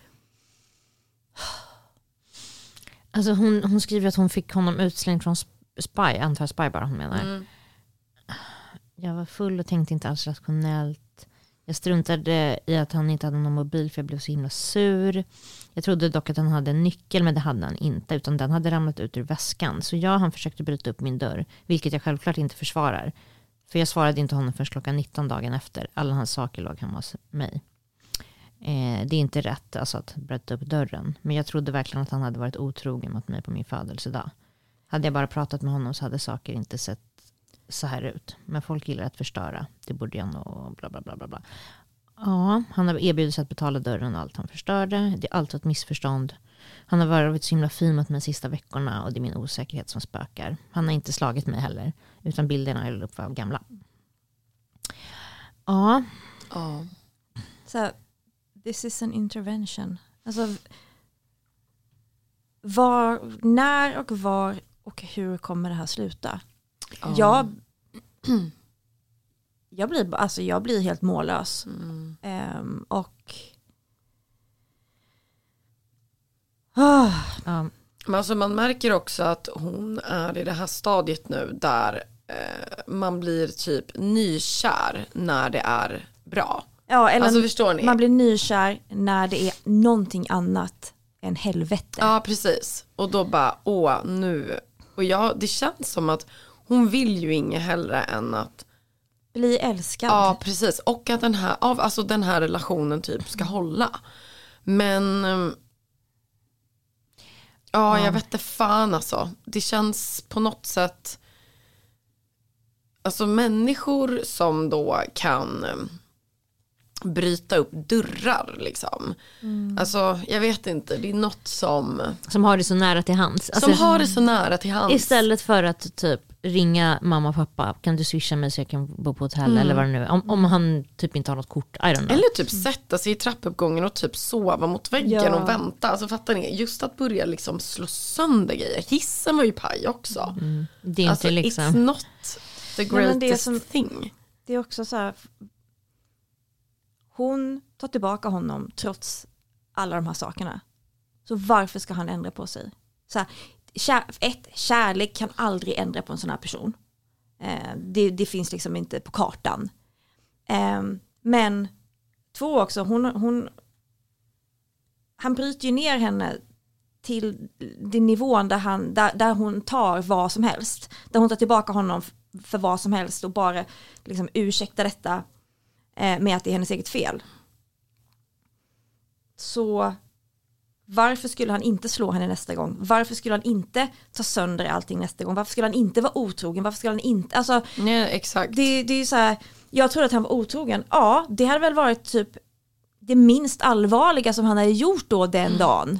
Alltså hon skriver att hon fick honom utslängd från Spy, antar Spy bara hon menar. Jag var full och tänkte inte alls rationellt. Jag struntade i att han inte hade någon mobil för jag blev så himla sur. Jag trodde dock att han hade en nyckel, men det hade han inte, utan den hade ramlat ut ur väskan. Så han försökte bryta upp min dörr, vilket jag självklart inte försvarar. För jag svarade inte honom först klockan 19 dagen efter. Alla hans saker låg hemma hos mig. Det är inte rätt alltså, att bryta upp dörren. Men jag trodde verkligen att han hade varit otrogen mot mig på min födelsedag. Hade jag bara pratat med honom så hade saker inte sett så här ut. Men folk gillar att förstöra. Det borde jag nog bla bla bla bla bla. Ja, han har erbjudit sig att betala dörren och allt han förstörde. Det är allt ett missförstånd. Han har varit så himla fin mot mig de sista veckorna och det är min osäkerhet som spökar. Han har inte slagit mig heller, utan bilderna är upp var gamla. Ja. Så this is an intervention. Alltså när och var och hur kommer det här sluta? Jag blir helt mållös. Men alltså man märker också att hon är i det här stadiet nu där man blir typ nykär när det är bra. Ja, eller alltså förstår ni? Man blir nykär när det är någonting annat än helvete. Ja, precis. Och då bara, nu. Och det känns som att hon vill ju inget hellre än att bli älskad. Ja, precis. Och att den här relationen typ ska hålla. Men jag vet inte fan alltså. Det känns på något sätt, alltså människor som då kan bryta upp dörrar liksom. Alltså jag vet inte, det är något som har det så nära till hands. Alltså, som har det så nära till hands. Istället för att typ ringa mamma och pappa, kan du swisha mig så jag kan bo på hotell eller vad det nu är. Om han typ inte har något kort, I don't know. Eller typ sätta sig i trappuppgången och typ sova mot väggen och vänta. Alltså fattar ni? Just att börja liksom slå sönder grejer. Hissen var ju paj också. Det är alltså, inte liksom it's not the greatest thing. Det är också så här, hon tar tillbaka honom trots alla de här sakerna. Så varför ska han ändra på sig? Så här, kärlek kan aldrig ändra på en sån här person. Det finns liksom inte på kartan. Men 2 också, han bryter ju ner henne till den nivån där hon tar vad som helst. Där hon tar tillbaka honom för vad som helst och bara liksom ursäkta detta med att det är hennes eget fel. Så varför skulle han inte slå henne nästa gång? Varför skulle han inte ta sönder allting nästa gång? Varför skulle han inte vara otrogen? Varför skulle han inte... Alltså, nej, exakt. Det är så här, jag trodde att han var otrogen. Ja, det hade väl varit typ det minst allvarliga som han hade gjort då den dagen.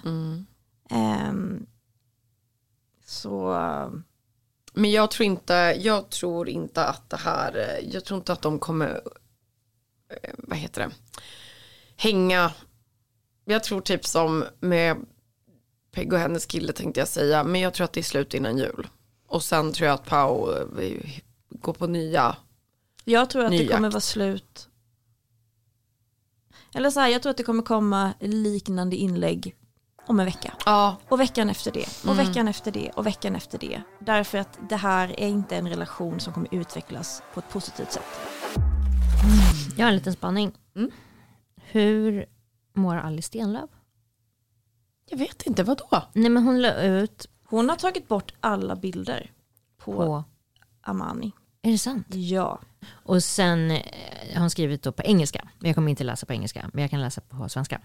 Så... Men jag tror inte att det här... Jag tror inte att de kommer... Vad heter det? Hänga... Jag tror typ som med Peg och hennes kille tänkte jag säga. Men jag tror att det är slut innan jul. Och sen tror jag att Pau går på nya. Jag tror att det kommer vara slut. Eller så här, jag tror att det kommer komma liknande inlägg om en vecka. Ja. Och veckan efter det. Och veckan efter det. Och veckan efter det. Därför att det här är inte en relation som kommer utvecklas på ett positivt sätt. Jag har en liten spaning. Hur mår Alice Stenlöf? Jag vet inte, vad då? Nej, men hon har tagit bort alla bilder på Amani. Är det sant? Ja. Och sen har hon skrivit då på engelska. Jag kommer inte läsa på engelska, men jag kan läsa på svenska.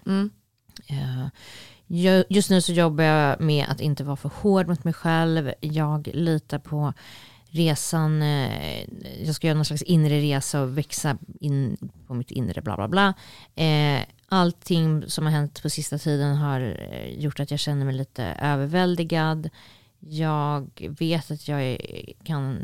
Just nu så jobbar jag med att inte vara för hård mot mig själv. Jag litar på resan. Jag ska göra någon slags inre resa och växa in på mitt inre bla bla bla. Allting som har hänt på sista tiden har gjort att jag känner mig lite överväldigad. Jag vet att jag kan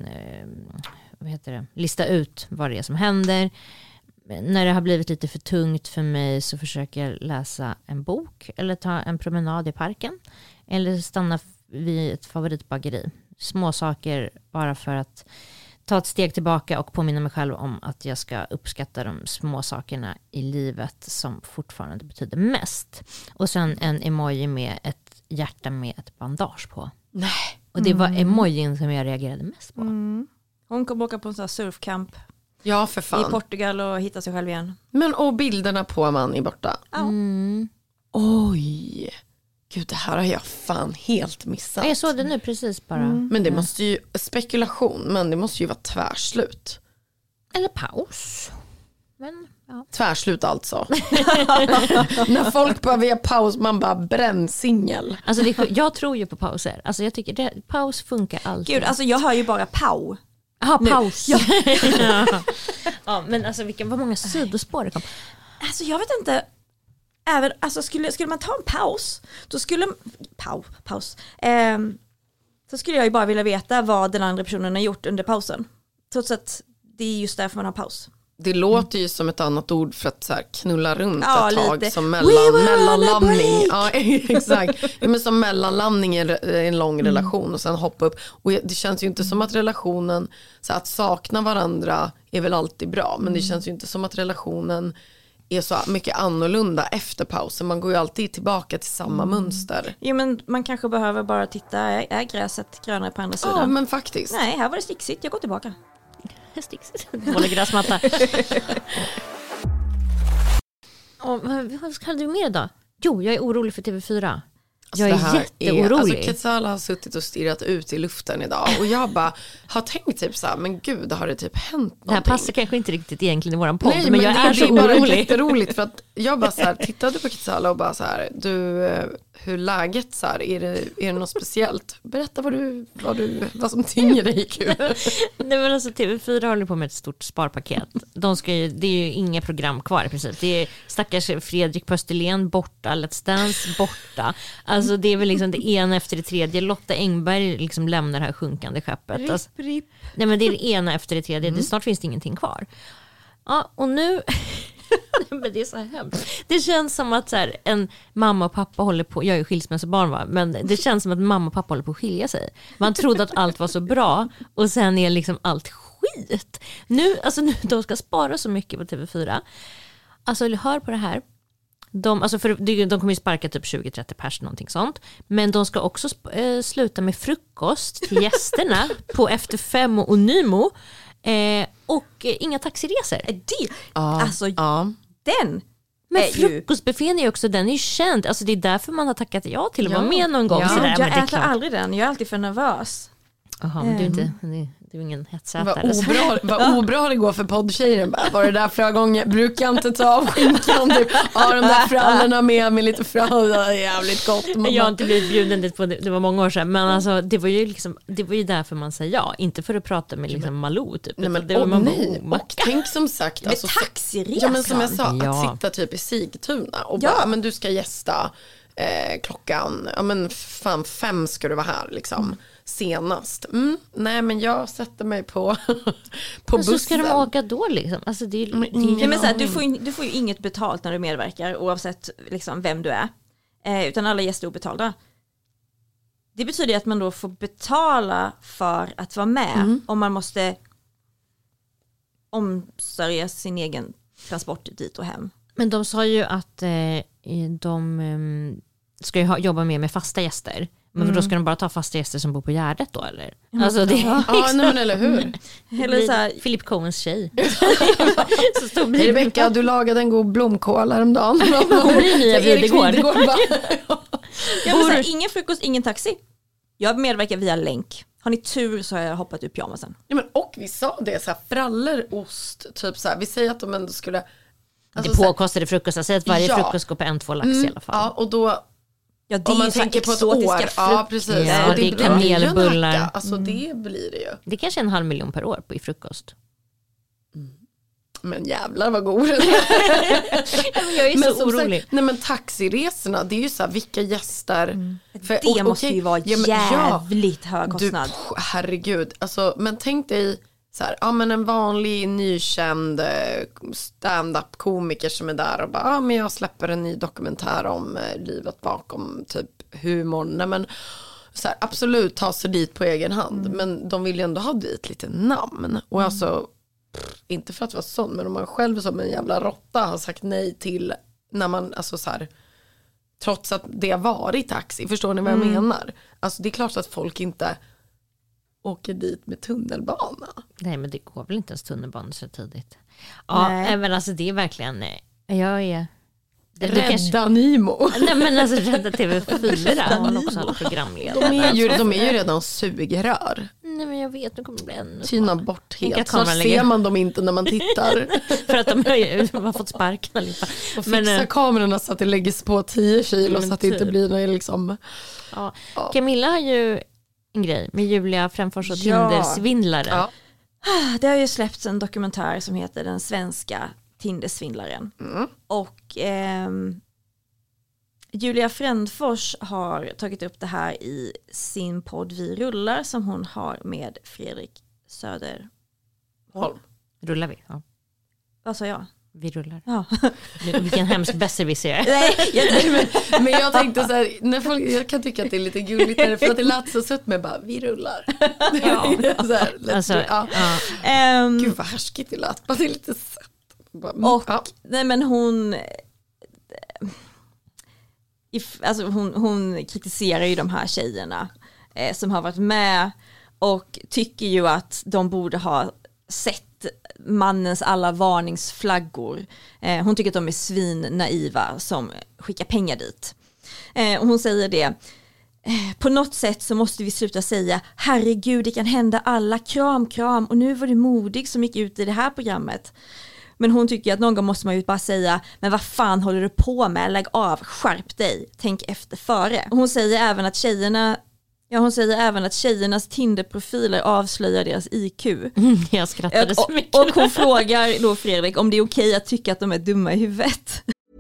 lista ut vad det är som händer. När det har blivit lite för tungt för mig så försöker jag läsa en bok eller ta en promenad i parken eller stanna vid ett favoritbageri. Små saker bara för att ta ett steg tillbaka och påminna mig själv om att jag ska uppskatta de små sakerna i livet som fortfarande betyder mest. Och sen en emoji med ett hjärta med ett bandage på. Nej. Och det var emojin som jag reagerade mest på. Hon kom åka på en sån här surfcamp för fan. i Portugal och hitta sig själv igen. Men och bilderna på Amani borta. Oj. Gud, det här har jag fan helt missat. Jag såg det nu precis bara. Men det måste ju, spekulation, men det måste ju vara tvärslut. Eller paus. Men, ja. Tvärslut alltså. När folk behöver ge paus, man bara brännsingel. Alltså jag tror ju på pauser. Alltså jag tycker paus funkar alltid. Gud, alltså jag hör ju bara pau. Jaha, paus. Ja. Ja, men alltså vad många sidospår det kom. Alltså jag vet inte. Även, alltså skulle man ta en paus, då skulle så skulle jag ju bara vilja veta vad den andra personen har gjort under pausen. Trots att det är just därför man har paus. Det låter ju som ett annat ord för att så här knulla runt ett tag lite. Som mellanlandning. Ja, exakt. Men som mellanlandning är en lång relation och sen hoppa upp. Och det känns ju inte som att relationen, så att sakna varandra är väl alltid bra, men det känns ju inte som att relationen är så mycket annorlunda efter pausen. Man går ju alltid tillbaka till samma mönster. Jo, men man kanske behöver bara titta, är gräset grönare på andra sidan? Ja, men faktiskt. Nej, här var det sticksigt, jag går tillbaka. Sticksigt. Dålig gräsmatta. Vad ska du mer då? Jo, jag är orolig för TV4. Alltså, jag är jätteorolig. Quetzal har suttit och stirrat ut i luften idag. Och jag bara har tänkt typ så här, men gud, har det typ hänt någonting? Det här passar kanske inte riktigt egentligen i våran podd. Nej, men jag är så orolig. Det är jätteroligt för att jag bara så här, tittade på Quetzal och bara så här, hur läget så här, är det något speciellt? Berätta vad som tynger dig kul. Nej, men alltså TV4 håller på med ett stort sparpaket. Det är ju inga program kvar i princip. Det är stackars Fredrik Pösterlen borta, Let's Dance borta. Alltså det är väl liksom det ena efter det tredje. Lotta Engberg liksom lämnar det här sjunkande skeppet. Alltså, nej, men det är det ena efter det tredje. Snart finns det ingenting kvar. Ja, och nu men det är så hemskt. Det känns som att så här, en mamma och pappa håller på, jag är ju skilsmässobarn va, men det känns som att mamma och pappa håller på att skilja sig. Man trodde att allt var så bra och sen är liksom allt skit. Nu de ska spara så mycket på TV4. Alltså hör på det här. De kommer ju sparka typ 20-30 pers någonting sånt. Men de ska också sluta med frukost till gästerna på Efter 5 och Nymo. Och inga taxiresor. Den. Men frukostbuffén är också, den är ju känd. Alltså det är därför man har tackat ja till att vara med någon gång. Ja. Sådär, Jag äter aldrig den, jag är alltid för nervös. Jaha, men du är ingen hetsätare. Vad obra det går för poddtjejen. Var det där flera gånger? Brukar jag inte ta av skinkan? De där frallorna med lite frallor. Jävligt gott. Jag har inte blivit bjuden dit på det var många år sedan. Men alltså, det var ju därför man sa ja. Inte för att prata med liksom Malou typ. Nej, men, det var och tänk som sagt. Med taxiresan. Ja, men som jag sa, att sitta typ i Sigtuna och bara, men du ska gästa klockan, 5 ska du vara här liksom. Senast. Nej, men jag sätter mig på bussen. Så ska de åka då liksom? Alltså, du får ju inget betalt när du medverkar oavsett liksom, vem du är. Utan alla gäster är obetalda. Det betyder att man då får betala för att vara med om man måste omsörja sin egen transport dit och hem. Men de sa ju att de ska ju jobba med fasta gäster. Men då ska de bara ta fasta gäster som bor på Gärdet då, eller? Alltså det men eller hur? Eller så här, Philip Cohens tjej. Så Rebecka, du lagade en god blomkål häromdagen. Hon blir nya Videgård. Ingen frukost, ingen taxi. Jag medverkar via länk. Har ni tur så har jag hoppat upp pyjamasen. Ja, men och vi sa det, så här, frallor, ost, typ så här. Vi säger att de ändå skulle... Alltså, det påkostade frukost. Jag säger att varje frukost går på 1-2 lax i alla fall. Ja, och då... Ja, det om man tänker på ett år. Ja, precis. Ja, och det är kanelbullar. Alltså det blir det ju. Det är kanske 500 000 per år i frukost. Men jävlar vad god. Jag är så orolig. Men taxiresorna, det är ju så här, vilka gäster. För, det måste ju vara jävligt hög kostnad. Herregud. Alltså, men tänk dig så här, men en vanlig nykänd stand-up komiker som är där och bara, men jag släpper en ny dokumentär om livet bakom typ humorn. Nej, men så här, absolut ta sig dit på egen hand, men de vill ju ändå ha dit lite namn. Och alltså, inte för att vara sån, men om man själv som en jävla råtta har sagt nej till när man, alltså så här, trots att det har varit taxi, förstår ni vad jag menar? Alltså det är klart att folk inte åker dit med tunnelbana. Nej, men det går väl inte ens tunnelbana så tidigt. Ja, men alltså det är verkligen, jag är... Rädda Nimo. Nej, men alltså Rädda TV4 har också alla programledare. De är ju redan sugrör. Nej, men jag vet, nu kommer det bli ännu tyna bort helt. Så ser man dem inte när man tittar. För att de har fått sparken allihopa. Och fixa kamerorna så att det läggs på 10 kilo så att det inte blir något liksom... Ja. Camilla har ju en grej med Julia Fränfors och Tindersvindlare. Ja. Det har ju släppts en dokumentär som heter Den svenska Tindersvindlaren. Och Julia Fränfors har tagit upp det här i sin podd Vi rullar som hon har med Fredrik Söderholm. Rullar vi? Ja. Vad sa jag? Vi rullar. Ja. Vilken hemsk besserwisser. Men jag tänkte så här, när folk, jag kan tycka att det är lite gulligt där, för att det lät så sött med bara, vi rullar. Ja. Så här, Gud vad härskigt det lät, bara det är lite sött. Nej, men hon kritiserar ju de här tjejerna som har varit med och tycker ju att de borde ha sett mannens alla varningsflaggor. Hon tycker att de är svinnaiva som skickar pengar dit. Och hon säger det: på något sätt så måste vi sluta säga herregud, det kan hända alla, kram, kram, och nu var du modig som gick ut i det här programmet. Men hon tycker att någon gång måste man ju bara säga, men vad fan håller du på med? Lägg av, skärp dig, tänk efter före. Hon säger även att tjejernas Tinder-profiler avslöjar deras IQ. Jag skrattade så mycket. Och hon frågar då Fredrik om det är okej att tycka att de är dumma i huvudet.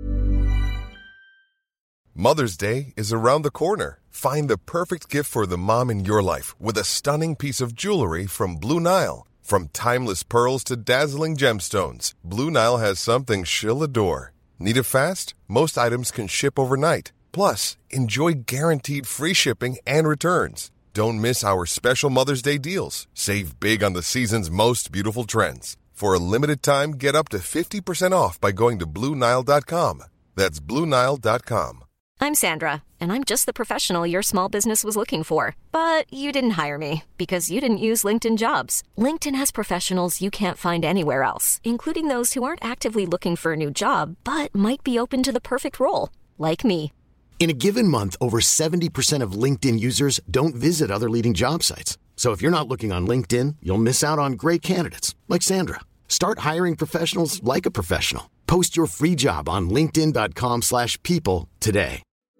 Mother's Day is around the corner. Find the perfect gift for the mom in your life with a stunning piece of jewelry from Blue Nile. From timeless pearls to dazzling gemstones, Blue Nile has something she'll adore. Need it fast? Most items can ship overnight. Plus, enjoy guaranteed free shipping and returns. Don't miss our special Mother's Day deals. Save big on the season's most beautiful trends. For a limited time, get up to 50% off by going to BlueNile.com. That's BlueNile.com. I'm Sandra, and I'm just the professional your small business was looking for. But you didn't hire me because you didn't use LinkedIn Jobs. LinkedIn has professionals you can't find anywhere else, including those who aren't actively looking for a new job, but might be open to the perfect role, like me. In a given month, over 70% of LinkedIn users don't visit other leading job sites. So if you're not looking on LinkedIn, you'll miss out on great candidates like Sandra. Start hiring professionals like a professional. Post your free job on linkedin.com/people today.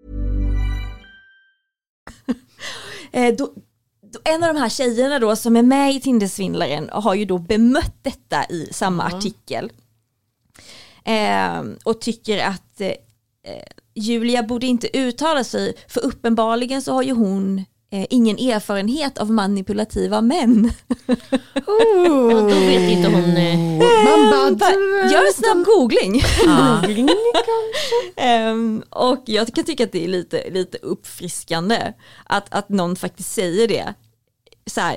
En av de här tjejerna då som är med i Tindersvindlaren har ju då bemött detta i samma artikel. Och tycker att Julia borde inte uttala sig, för uppenbarligen så har ju hon ingen erfarenhet av manipulativa män. Då vet inte hon... Gör en snabb googling. Och jag kan tycka att det är lite uppfriskande att någon faktiskt säger det. Så här,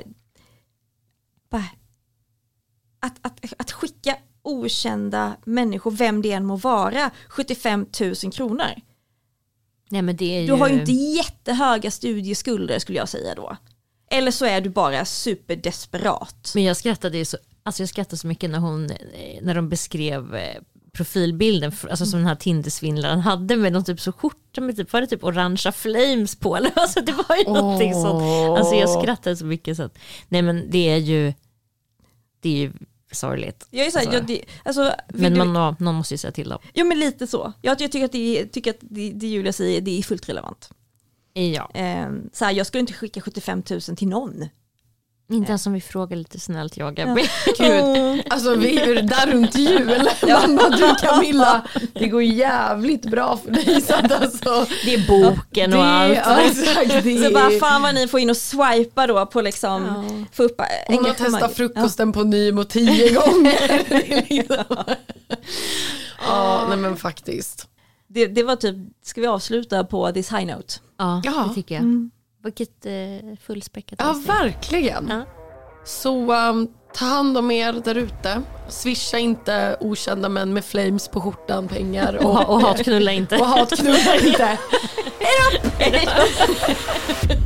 att skicka okända människor, vem det än må vara, 75 000 kronor. Nej, men det är ju... Du har ju inte jättehöga studieskulder, skulle jag säga då. Eller så är du bara superdesperat. Men jag skrattade så mycket när de beskrev profilbilden, alltså som den här Tindersvindlaren hade med någon typ så skjorta med typ, var det typ orangea flames på, eller alltså det var ju någonting sånt. Alltså jag skrattade så mycket så att, nej men det är ju sorgligt. Jag är så här, men någon måste ju säga till dem. Ja, men lite så. Jag tycker att det Julia säger, det är fullt relevant. Ja. Så här, jag skulle inte skicka 75 000 till någon. Inte ens om vi frågar lite snällt, jag. Gud. Alltså vi är där runt jul. Mamma, du Camilla, det går jävligt bra för dig. Så att alltså, det är boken och allt. Exakt, det. Så bara fan vad ni får in och swipa då på liksom få upp. Hon har testat frukosten på Nymo 10 gånger. Nej men faktiskt. Det var typ, ska vi avsluta på this high note? Ja, det tycker jag. Vilket fullspäckat avsnitt. Ja, verkligen. Ja. Så ta hand om er där ute. Swisha inte okända män med flames på skjortan pengar. Och hatknulla inte. Och hatknulla inte. Hej då!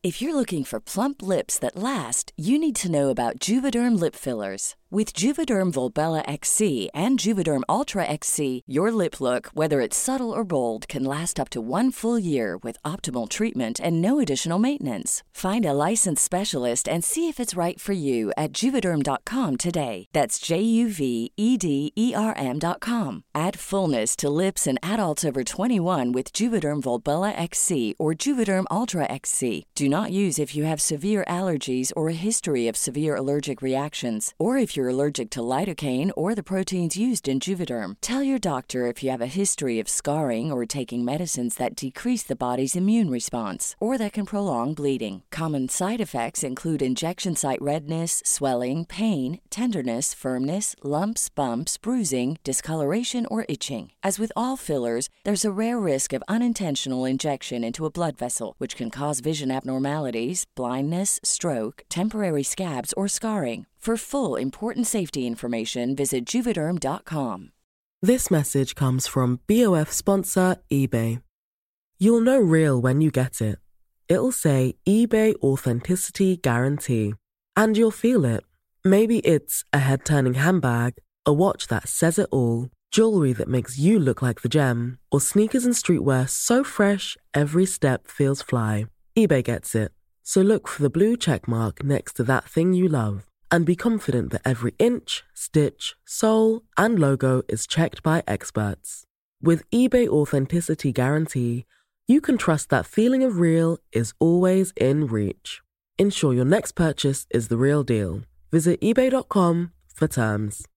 If you're looking for plump lips that last, you need to know about Juvederm lip fillers. With Juvederm Volbella XC and Juvederm Ultra XC, your lip look, whether it's subtle or bold, can last up to 1 full year with optimal treatment and no additional maintenance. Find a licensed specialist and see if it's right for you at Juvederm.com today. That's JUVEDERM.com. Add fullness to lips in adults over 21 with Juvederm Volbella XC or Juvederm Ultra XC. Do not use if you have severe allergies or a history of severe allergic reactions, or if you're allergic to lidocaine or the proteins used in Juvederm. Tell your doctor if you have a history of scarring or taking medicines that decrease the body's immune response or that can prolong bleeding. Common side effects include injection site redness, swelling, pain, tenderness, firmness, lumps, bumps, bruising, discoloration, or itching. As with all fillers, there's a rare risk of unintentional injection into a blood vessel, which can cause vision abnormalities, blindness, stroke, temporary scabs, or scarring. For full, important safety information, visit Juvederm.com. This message comes from BOF sponsor eBay. You'll know real when you get it. It'll say eBay Authenticity Guarantee. And you'll feel it. Maybe it's a head-turning handbag, a watch that says it all, jewelry that makes you look like the gem, or sneakers and streetwear so fresh every step feels fly. eBay gets it. So look for the blue check mark next to that thing you love. And be confident that every inch, stitch, sole, and logo is checked by experts. With eBay Authenticity Guarantee, you can trust that feeling of real is always in reach. Ensure your next purchase is the real deal. Visit eBay.com for terms.